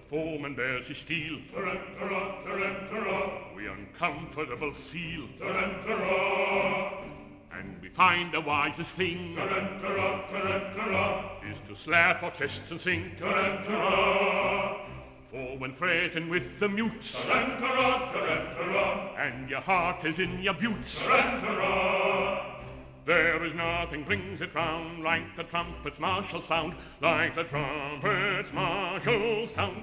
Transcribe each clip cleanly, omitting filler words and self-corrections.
foeman bears his steel. We uncomfortable feel. And we find the wisest thing is to slap our chests and sing. For when threatened with the mutes and your heart is in your boots, there is nothing brings it round like the trumpet's martial sound, like the trumpet's martial sound.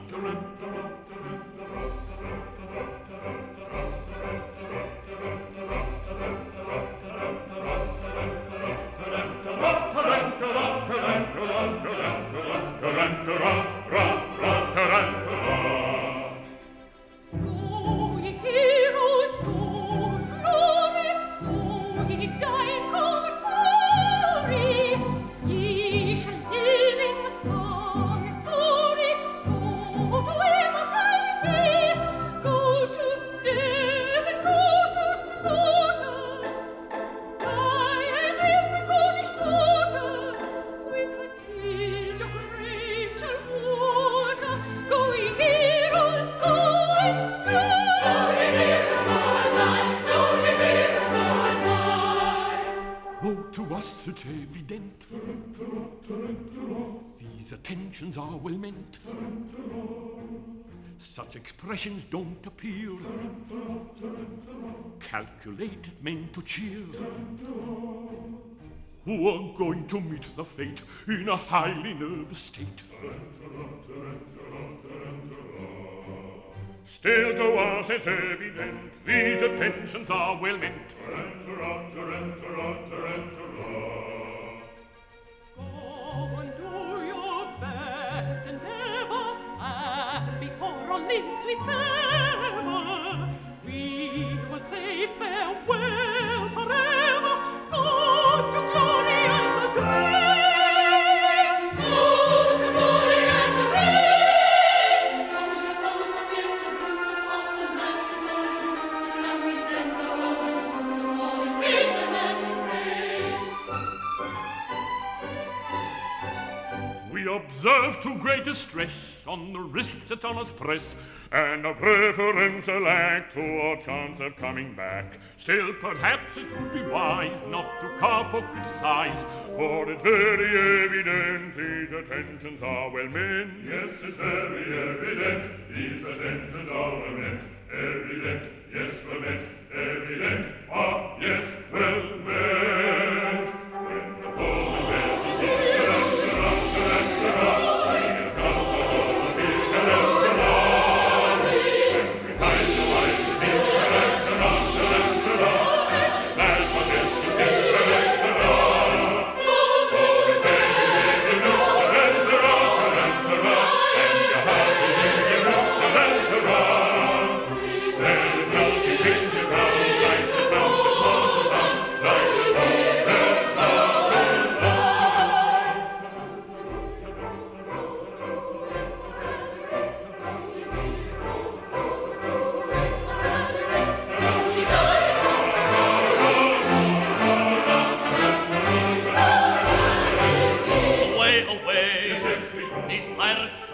Go, ye heroes, go to glory, go, ye die in common glory. Ye shall live in song and story, go to immortality, go to death and go to slaughter. Die and every Cornish daughter with her tears your grave shall water. Go, ye heroes, go and die. Though to us it's evident these attentions are well meant, such expressions don't appear calculated meant to cheer, who are going to meet the fate in a highly nervous state. Still to us it's evident these attentions are well meant. Go and do your best endeavor, and before on limbs we sever, we will say farewell forever. Go to glory and the grave. Go to glory and the grave. Over the coast of fierce and ruthless, lots of massive men and truth shall we tread the Roman truth, the sword and read the massive grave. We observe too great a stress on the risks that on us press, and a preferential act to our chance of coming back. Still, perhaps it would be wise not to carp or criticize, for it's very evident these attentions are well meant. Yes, it's very evident, these attentions are well meant. Evident, yes, well meant. Evident, ah, yes, well meant. When the foeman bears his steel,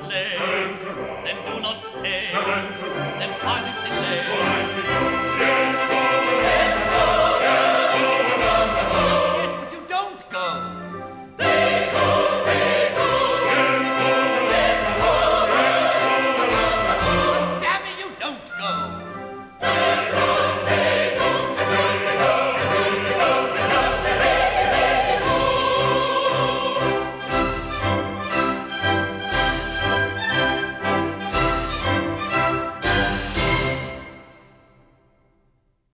Then do not stay, then parties delay.